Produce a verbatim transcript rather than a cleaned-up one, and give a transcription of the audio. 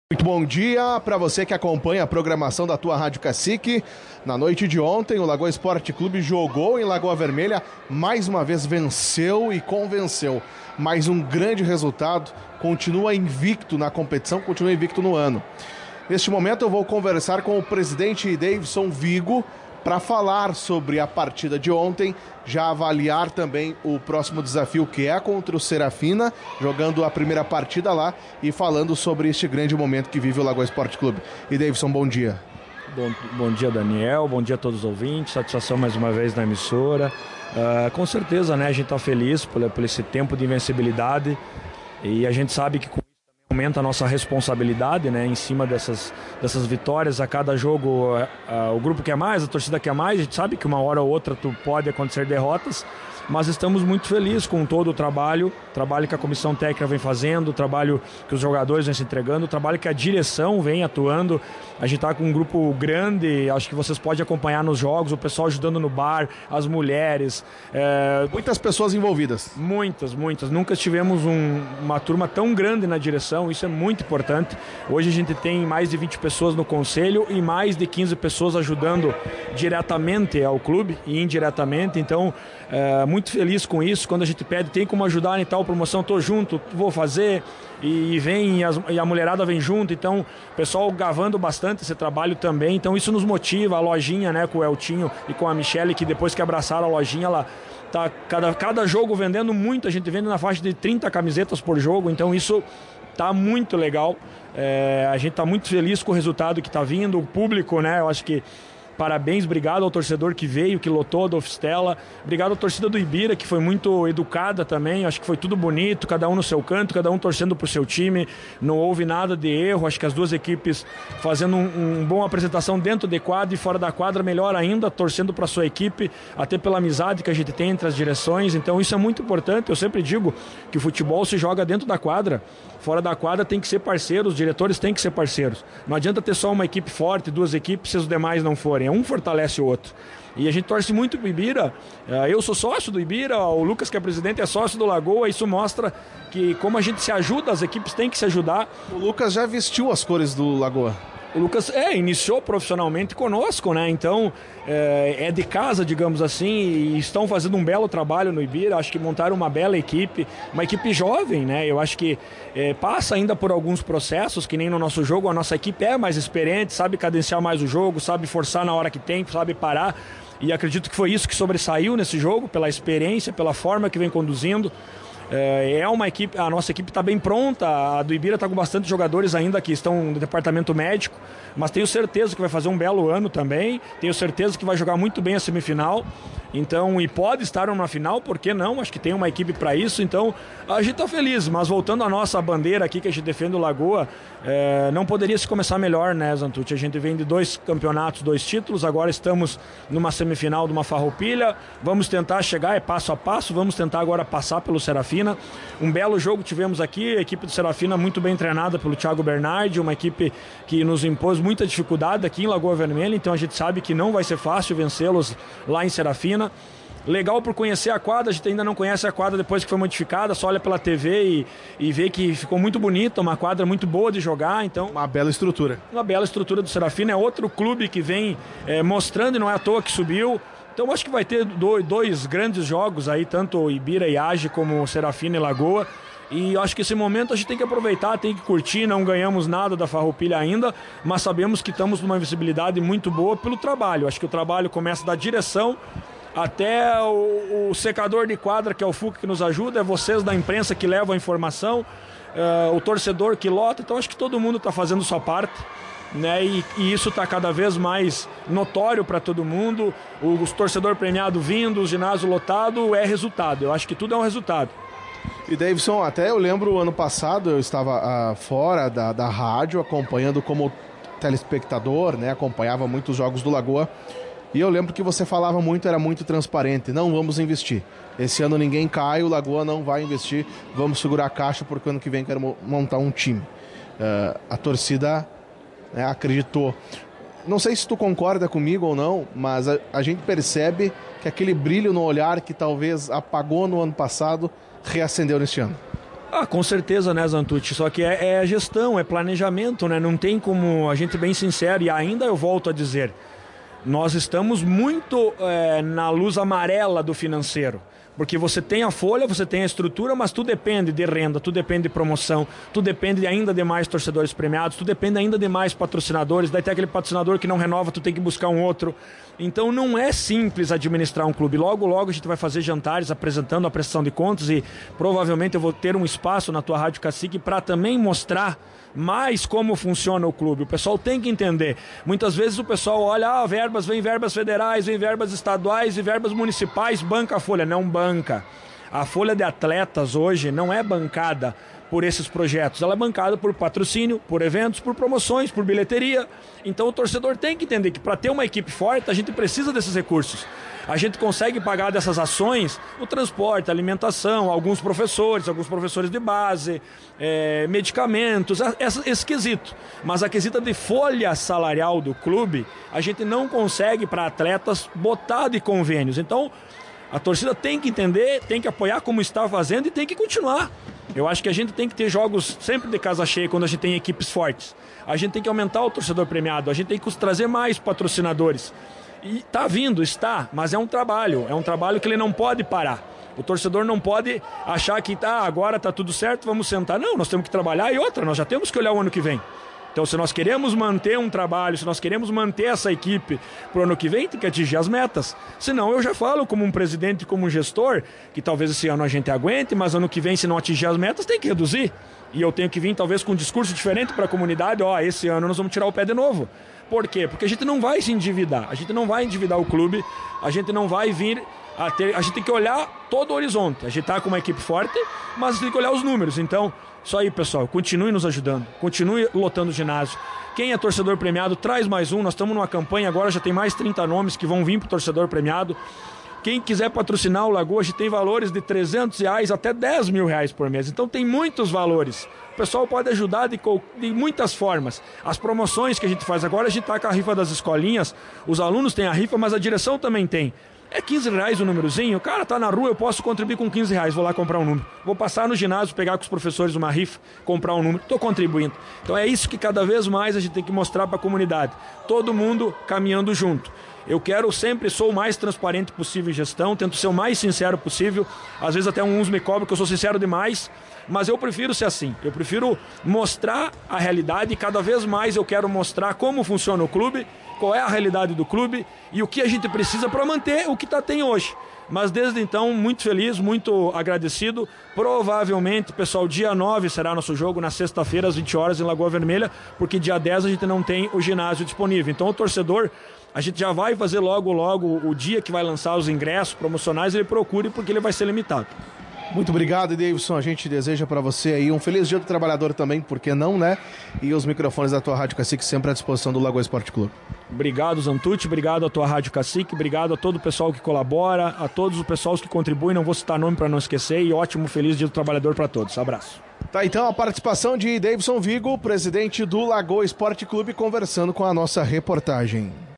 Muito bom dia para você que acompanha a programação da tua Rádio Cacique. Na noite de ontem, o Lagoa Esporte Clube jogou em Lagoa Vermelha, mais uma vez venceu e convenceu. Mais um grande resultado, continua invicto na competição, continua invicto no ano. Neste momento eu vou conversar com o presidente Davidson Vigo para falar sobre a partida de ontem, já avaliar também o próximo desafio que é contra o Serafina, jogando a primeira partida lá e falando sobre este grande momento que vive o Lagoa Esporte Clube. E Davidson, bom dia. Bom, bom dia, Daniel, bom dia a todos os ouvintes, satisfação mais uma vez na emissora. Uh, com certeza, né, a gente está feliz por, por esse tempo de invencibilidade e a gente sabe que com aumenta a nossa responsabilidade, né, em cima dessas, dessas vitórias. A cada jogo uh, uh, o grupo quer mais, a torcida quer mais. A gente sabe que uma hora ou outra tu pode acontecer derrotas, mas estamos muito felizes com todo o trabalho, trabalho que a comissão técnica vem fazendo, o trabalho que os jogadores vêm se entregando, o trabalho que a direção vem atuando. A gente está com um grupo grande, acho que vocês podem acompanhar nos jogos, o pessoal ajudando no bar, as mulheres. É... Muitas pessoas envolvidas. Muitas, muitas. Nunca tivemos um, uma turma tão grande na direção, isso é muito importante. Hoje a gente tem mais de vinte pessoas no conselho e mais de quinze pessoas ajudando diretamente ao clube e indiretamente, então é, muito feliz com isso. Quando a gente pede, tem como ajudar em tal promoção, tô junto, vou fazer, e vem, e, as, e a mulherada vem junto, então o pessoal gravando bastante esse trabalho também, então isso nos motiva. A lojinha, né, com o Eltinho e com a Michele, que depois que abraçaram a lojinha, ela tá cada, cada jogo vendendo muito, a gente vende na faixa de trinta camisetas por jogo, então isso tá muito legal. É, a gente tá muito feliz com o resultado que tá vindo, o público, né, eu acho que parabéns, obrigado ao torcedor que veio, que lotou da Ofistela, obrigado à torcida do Ibira, que foi muito educada também, acho que foi tudo bonito, cada um no seu canto, cada um torcendo pro seu time, não houve nada de erro, acho que as duas equipes fazendo um, um boa apresentação dentro de quadra e fora da quadra, melhor ainda, torcendo para sua equipe, até pela amizade que a gente tem entre as direções, então isso é muito importante. Eu sempre digo que o futebol se joga dentro da quadra, fora da quadra tem que ser parceiro, os diretores têm que ser parceiros, não adianta ter só uma equipe forte, duas equipes, se os demais não forem. Um fortalece o outro. E a gente torce muito pro Ibira. Eu sou sócio do Ibira, o Lucas, que é presidente, é sócio do Lagoa. Isso mostra que como a gente se ajuda, as equipes têm que se ajudar. O Lucas já vestiu as cores do Lagoa. O Lucas é, iniciou profissionalmente conosco, né? Então é, é de casa, digamos assim, e estão fazendo um belo trabalho no Ibira. Acho que montaram uma bela equipe, uma equipe jovem, né? Eu acho que é, passa ainda por alguns processos, que nem no nosso jogo. A nossa equipe é mais experiente, sabe cadenciar mais o jogo, sabe forçar na hora que tem, sabe parar. E acredito que foi isso que sobressaiu nesse jogo, pela experiência, pela forma que vem conduzindo. É uma equipe, a nossa equipe está bem pronta, a do Ibira está com bastante jogadores ainda que estão no departamento médico, mas tenho certeza que vai fazer um belo ano também, tenho certeza que vai jogar muito bem a semifinal, então, e pode estar numa final, por que não? Acho que tem uma equipe para isso, então a gente está feliz. Mas voltando à nossa bandeira aqui, que a gente defende o Lagoa, é, não poderia se começar melhor, né, Zantucci? A gente vem de dois campeonatos, dois títulos, agora estamos numa semifinal de uma farroupilha, vamos tentar chegar, é passo a passo, vamos tentar agora passar pelo Serafina. Um belo jogo tivemos aqui, a equipe do Serafina muito bem treinada pelo Thiago Bernardi, uma equipe que nos impôs muita dificuldade aqui em Lagoa Vermelha, então a gente sabe que não vai ser fácil vencê-los lá em Serafina. Legal por conhecer a quadra, a gente ainda não conhece a quadra depois que foi modificada, só olha pela T V e, e vê que ficou muito bonita, uma quadra muito boa de jogar, então... Uma bela estrutura. Uma bela estrutura do Serafina, é outro clube que vem é, mostrando, e não é à toa que subiu. Então acho que vai ter dois, dois grandes jogos aí, tanto o Ibira e Age como o Serafina e Lagoa. E acho que esse momento a gente tem que aproveitar, tem que curtir. Não ganhamos nada da Farroupilha ainda, mas sabemos que estamos numa visibilidade muito boa pelo trabalho. Acho que o trabalho começa da direção até o, o secador de quadra, que é o F U C, que nos ajuda, é vocês da imprensa que levam a informação, uh, o torcedor que lota. Então acho que todo mundo está fazendo sua parte, né? E, e isso está cada vez mais notório para todo mundo. O, os torcedor premiado vindo, o ginásio lotado, é resultado. Eu acho que tudo é um resultado. E Davidson, até eu lembro ano passado, eu estava uh, fora da, da rádio, acompanhando como telespectador, né? Acompanhava muitos jogos do Lagoa. E eu lembro que você falava muito, era muito transparente, não vamos investir. Esse ano ninguém cai, o Lagoa não vai investir, vamos segurar a caixa porque ano que vem quero montar um time. Uh, a torcida, né, acreditou. Não sei se tu concorda comigo ou não, mas a, a gente percebe que aquele brilho no olhar que talvez apagou no ano passado, reacendeu neste ano. Ah, com certeza, né, Zantucci? Só que é, é gestão, é planejamento, né? Não tem como, a gente bem sincero, e ainda eu volto a dizer, nós estamos muito é, na luz amarela do financeiro. Porque você tem a folha, você tem a estrutura, mas tudo depende de renda, tudo depende de promoção, tudo depende ainda de mais torcedores premiados, tudo depende ainda de mais patrocinadores, daí tem aquele patrocinador que não renova, tu tem que buscar um outro. Então não é simples administrar um clube. Logo, logo a gente vai fazer jantares apresentando a prestação de contas e provavelmente eu vou ter um espaço na tua Rádio Cacique para também mostrar mais como funciona o clube. O pessoal tem que entender. Muitas vezes o pessoal olha, ah, verbas, vem verbas federais, vem verbas estaduais e verbas municipais, banca a folha. Não banca. A folha de atletas hoje não é bancada por esses projetos. Ela é bancada por patrocínio, por eventos, por promoções, por bilheteria. Então o torcedor tem que entender que para ter uma equipe forte, a gente precisa desses recursos. A gente consegue pagar dessas ações o transporte, a alimentação, alguns professores, alguns professores de base, é, medicamentos, esse, esse quesito. Mas a quesita de folha salarial do clube, a gente não consegue para atletas botar de convênios. Então, a torcida tem que entender, tem que apoiar como está fazendo e tem que continuar. Eu acho que a gente tem que ter jogos sempre de casa cheia quando a gente tem equipes fortes. A gente tem que aumentar o torcedor premiado, a gente tem que trazer mais patrocinadores. E está vindo, está, mas é um trabalho, é um trabalho que ele não pode parar. O torcedor não pode achar que tá, agora está tudo certo, vamos sentar. Não, nós temos que trabalhar e outra, nós já temos que olhar o ano que vem. Então, se nós queremos manter um trabalho, se nós queremos manter essa equipe para o ano que vem, tem que atingir as metas. Senão, eu já falo como um presidente, como um gestor, que talvez esse ano a gente aguente, mas ano que vem, se não atingir as metas, tem que reduzir. E eu tenho que vir, talvez, com um discurso diferente para a comunidade. Ó, esse ano nós vamos tirar o pé de novo. Por quê? Porque a gente não vai se endividar, a gente não vai endividar o clube, a gente não vai vir a ter... A gente tem que olhar todo o horizonte. A gente está com uma equipe forte, mas tem que olhar os números. Então, isso aí, pessoal, continue nos ajudando, continue lotando o ginásio. Quem é torcedor premiado, traz mais um. Nós estamos numa campanha agora, já tem mais trinta nomes que vão vir para o torcedor premiado. Quem quiser patrocinar o Lagoa, a gente tem valores de trezentos reais até dez mil reais por mês. Então tem muitos valores. O pessoal pode ajudar de, de muitas formas. As promoções que a gente faz agora, a gente está com a rifa das escolinhas. Os alunos têm a rifa, mas a direção também tem. É quinze reais o númerozinho. O cara tá na rua, eu posso contribuir com quinze reais. Vou lá comprar um número. Vou passar no ginásio, pegar com os professores uma rifa, comprar um número. Estou contribuindo. Então é isso que cada vez mais a gente tem que mostrar para a comunidade. Todo mundo caminhando junto. Eu quero sempre, sou o mais transparente possível em gestão, tento ser o mais sincero possível. Às vezes até uns me cobram que eu sou sincero demais, mas eu prefiro ser assim. Eu prefiro mostrar a realidade e cada vez mais eu quero mostrar como funciona o clube, qual é a realidade do clube e o que a gente precisa para manter o que tá, tem hoje. Mas desde então, muito feliz, muito agradecido. Provavelmente, pessoal, dia nove será nosso jogo, na sexta-feira, às vinte horas, em Lagoa Vermelha, porque dia dez a gente não tem o ginásio disponível. Então o torcedor, a gente já vai fazer logo, logo, o dia que vai lançar os ingressos promocionais, ele procure, porque ele vai ser limitado. Muito obrigado, Davidson. A gente deseja para você aí um feliz dia do trabalhador também, por que não, né? E os microfones da tua Rádio Cacique sempre à disposição do Lagoa Esporte Clube. Obrigado, Zantucci. Obrigado à tua Rádio Cacique. Obrigado a todo o pessoal que colabora, a todos os pessoal que contribuem. Não vou citar nome para não esquecer. E ótimo, feliz dia do trabalhador para todos. Abraço. Tá, então a participação de Davidson Vigo, presidente do Lagoa Esporte Clube, conversando com a nossa reportagem.